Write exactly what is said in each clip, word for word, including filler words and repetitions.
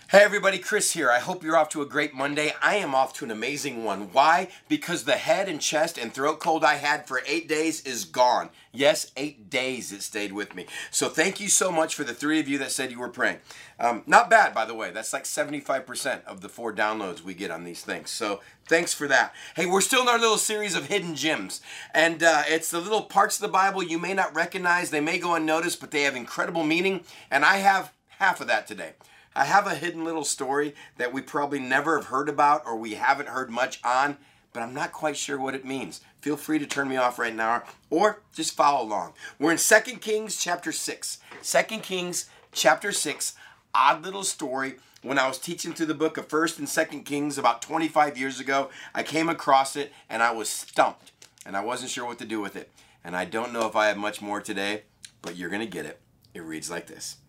Hey everybody, Chris here. I hope you're off to a great Monday. I am off to an amazing one. Why? Because the head and chest and throat cold I had for eight days is gone. Yes, eight days it stayed with me. So thank you so much for the three of you that said you were praying. Um, not bad, by the way. That's like seventy-five percent of the four downloads we get on these things. So thanks for that. Hey, we're still in our little series of hidden gems. And uh, it's the little parts of the Bible you may not recognize. They may go unnoticed, but they have incredible meaning. And I have half of that today. I have a hidden little story that we probably never have heard about or we haven't heard much on, but I'm not quite sure what it means. Feel free to turn me off right now or just follow along. We're in Second Kings chapter six. Second Kings chapter six, odd little story. When I was teaching through the book of First and Second Kings about twenty-five years ago, I came across it and I was stumped and I wasn't sure what to do with it. And I don't know if I have much more today, but you're going to get it. It reads like this.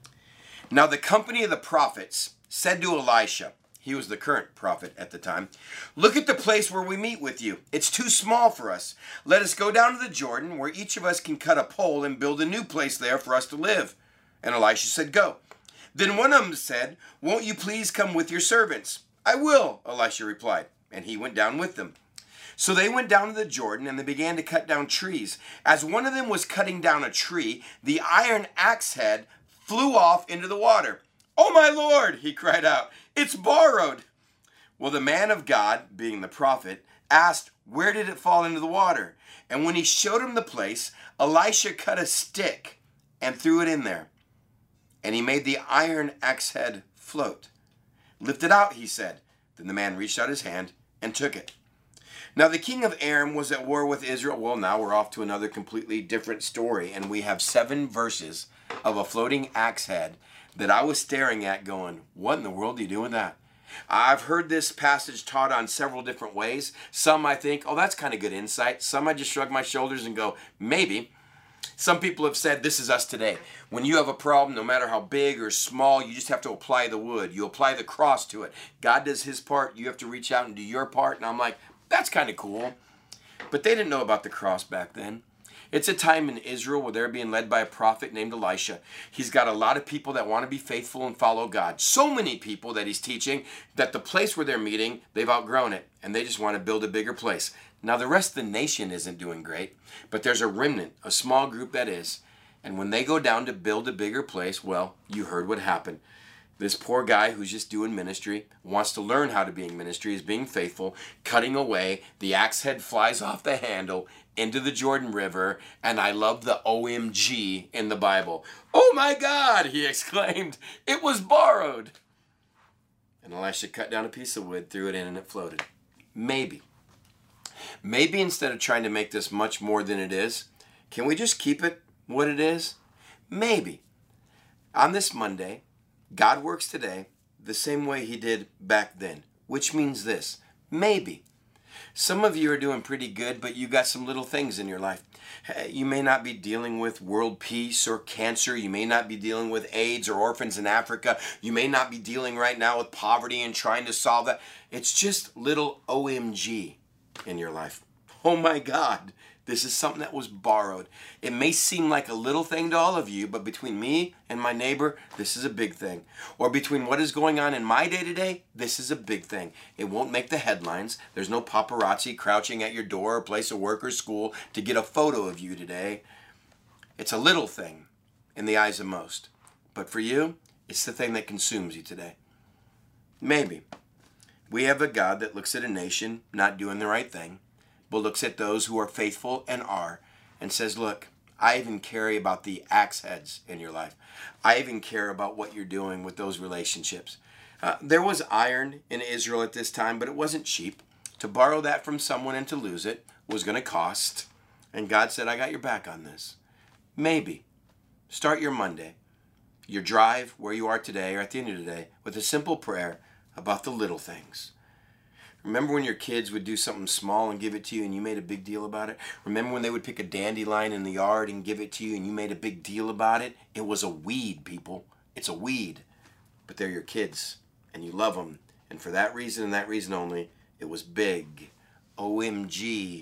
Now the company of the prophets said to Elisha, he was the current prophet at the time, "Look at the place where we meet with you. It's too small for us. Let us go down to the Jordan, where each of us can cut a pole and build a new place there for us to live." And Elisha said, "Go." Then one of them said, "Won't you please come with your servants?" "I will," Elisha replied, and he went down with them. So they went down to the Jordan, and they began to cut down trees. As one of them was cutting down a tree, the iron axe head flew off into the water. "Oh my Lord," he cried out, "it's borrowed." Well, the man of God, being the prophet, asked, "Where did it fall into the water?" And when he showed him the place, Elisha cut a stick and threw it in there. And he made the iron axe head float. "Lift it out," he said. Then the man reached out his hand and took it. Now the king of Aram was at war with Israel. Well, now we're off to another completely different story. And we have seven verses of a floating axe head that I was staring at going, what in the world do you do with that? I've heard this passage taught on several different ways. Some I think, oh, that's kind of good insight. Some I just shrug my shoulders and go, maybe. Some people have said this is us today. When you have a problem, no matter how big or small, you just have to apply the wood. You apply the cross to it. God does his part. You have to reach out and do your part. And I'm like, that's kind of cool. But they didn't know about the cross back then. It's a time in Israel where they're being led by a prophet named Elisha. He's got a lot of people that want to be faithful and follow God. So many people that he's teaching that the place where they're meeting, they've outgrown it. And they just want to build a bigger place. Now the rest of the nation isn't doing great. But there's a remnant, a small group that is. And when they go down to build a bigger place, well, you heard what happened. This poor guy who's just doing ministry, wants to learn how to be in ministry, is being faithful, cutting away, the axe head flies off the handle into the Jordan River, and I love the O M G in the Bible. "Oh my God," he exclaimed, "it was borrowed." And Elisha cut down a piece of wood, threw it in, and it floated. Maybe. Maybe instead of trying to make this much more than it is, can we just keep it what it is? Maybe. On this Monday, God works today the same way he did back then, which means this, maybe. Some of you are doing pretty good, but you got some little things in your life. You may not be dealing with world peace or cancer. You may not be dealing with AIDS or orphans in Africa. You may not be dealing right now with poverty and trying to solve that. It's just little O M G in your life. Oh my God. This is something that was borrowed. It may seem like a little thing to all of you, but between me and my neighbor, this is a big thing. Or between what is going on in my day-to-day, this is a big thing. It won't make the headlines. There's no paparazzi crouching at your door or place of work or school to get a photo of you today. It's a little thing in the eyes of most. But for you, it's the thing that consumes you today. Maybe. We have a God that looks at a nation not doing the right thing, but looks at those who are faithful and are, and says, look, I even care about the axe heads in your life. I even care about what you're doing with those relationships. Uh, there was iron in Israel at this time, but it wasn't cheap. To borrow that from someone and to lose it was going to cost. And God said, I got your back on this. Maybe. Start your Monday, your drive where you are today or at the end of the day with a simple prayer about the little things. Remember when your kids would do something small and give it to you and you made a big deal about it? Remember when they would pick a dandelion in the yard and give it to you and you made a big deal about it? It was a weed, people. It's a weed. But they're your kids and you love them. And for that reason and that reason only, it was big. O M G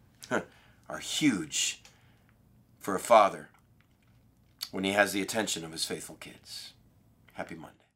are huge for a father when he has the attention of his faithful kids. Happy Monday.